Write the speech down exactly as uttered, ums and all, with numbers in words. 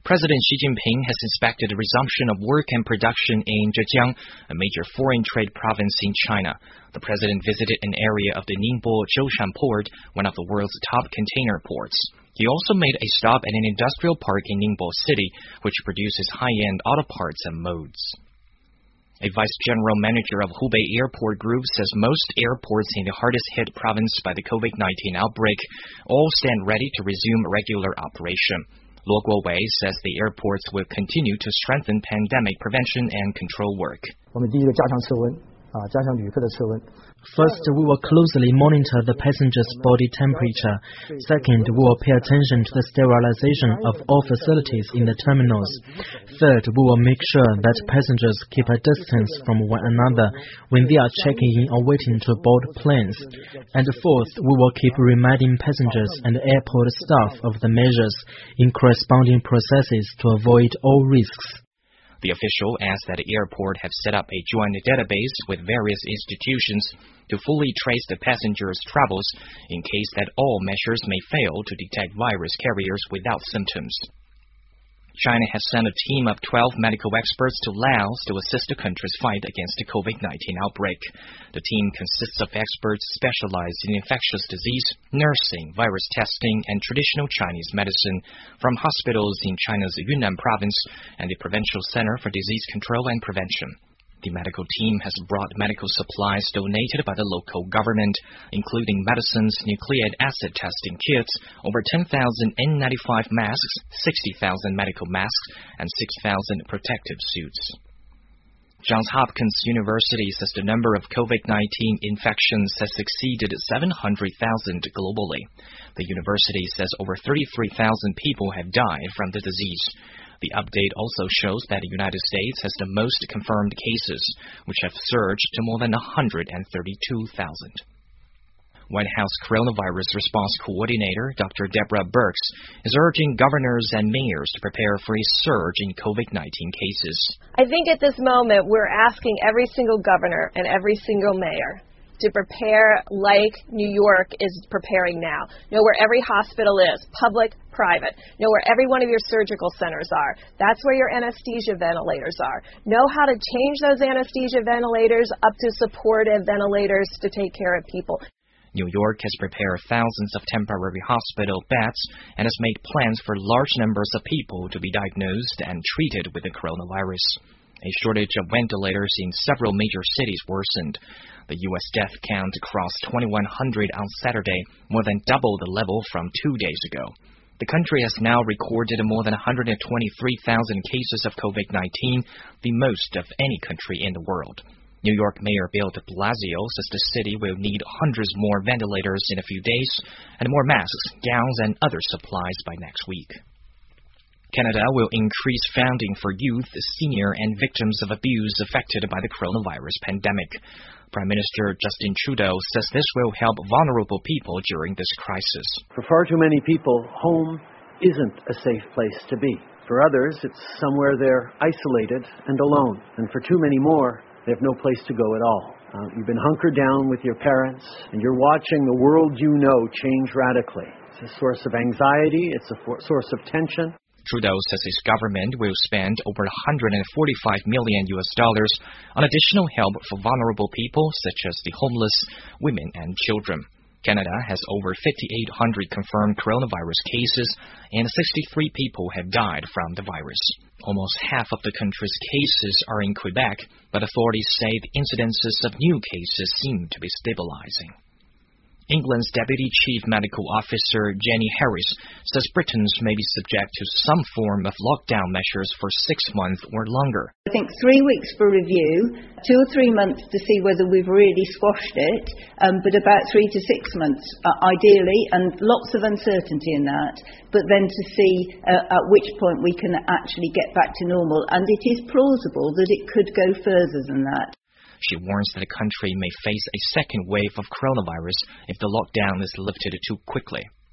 President Xi Jinping has inspected the resumption of work and production in Zhejiang, a major foreign trade province in China. The president visited an area of the Ningbo Zhoushan port, one of the world's top container ports. He also made a stop at an industrial park in Ningbo City, which produces high-end auto parts and modes. A vice general manager of Hubei Airport Group says most airports in the hardest-hit province by the COVID nineteen outbreak all stand ready to resume regular operation. Luo Guowei says the airports will continue to strengthen pandemic prevention and control work. First, we will closely monitor the passenger's body temperature. Second, we will pay attention to the sterilization of all facilities in the terminals. Third, we will make sure that passengers keep a distance from one another when they are checking in or waiting to board planes. And fourth, we will keep reminding passengers and airport staff of the measures in corresponding processes to avoid all risks. The official adds that the airport have set up a joint database with various institutions to fully trace the passengers' travels in case that all measures may fail to detect virus carriers without symptoms. China has sent a team of twelve medical experts to Laos to assist the country's fight against the COVID nineteen outbreak. The team consists of experts specialized in infectious disease, nursing, virus testing, and traditional Chinese medicine from hospitals in China's Yunnan province and the Provincial Center for Disease Control and Prevention. The medical team has brought medical supplies donated by the local government, including medicines, nucleic acid testing kits, over ten thousand N ninety-five masks, sixty thousand medical masks, and six thousand protective suits. Johns Hopkins University says the number of COVID nineteen infections has exceeded seven hundred thousand globally. The university says over thirty-three thousand people have died from the disease. The update also shows that the United States has the most confirmed cases, which have surged to more than one hundred thirty-two thousand. White House Coronavirus Response Coordinator Doctor Deborah Birx is urging governors and mayors to prepare for a surge in COVID nineteen cases. I think at this moment we're asking every single governor and every single mayor to prepare like New York is preparing now. Know where every hospital is, public, private. Know where every one of your surgical centers are. That's where your anesthesia ventilators are. Know how to change those anesthesia ventilators up to supportive ventilators to take care of people. New York has prepared thousands of temporary hospital beds and has made plans for large numbers of people to be diagnosed and treated with the coronavirus. A shortage of ventilators in several major cities worsened. The U S death count crossed twenty-one hundred on Saturday, more than double the level from two days ago. The country has now recorded more than one hundred twenty-three thousand cases of COVID nineteen, the most of any country in the world. New York Mayor Bill de Blasio says the city will need hundreds more ventilators in a few days and more masks, gowns, and other supplies by next week. Canada will increase funding for youth, senior, and victims of abuse affected by the coronavirus pandemic. Prime Minister Justin Trudeau says this will help vulnerable people during this crisis. For far too many people, home isn't a safe place to be. For others, it's somewhere they're isolated and alone. And for too many more, they have no place to go at all. Uh, you've been hunkered down with your parents, and you're watching the world you know change radically. It's a source of anxiety. It's a for- source of tension. Trudeau says his government will spend over one hundred forty-five million U S dollars on additional help for vulnerable people such as the homeless, women, and children. Canada has over fifty-eight hundred confirmed coronavirus cases, and sixty-three people have died from the virus. Almost half of the country's cases are in Quebec, but authorities say the incidences of new cases seem to be stabilizing. England's Deputy Chief Medical Officer Jenny Harris says Britons may be subject to some form of lockdown measures for six months or longer. I think three weeks for review, two or three months to see whether we've really squashed it, um, but about three to six months uh, ideally, and lots of uncertainty in that, but then to see uh, at which point we can actually get back to normal, and it is plausible that it could go further than that. She warns that the country may face a second wave of coronavirus if the lockdown is lifted too quickly.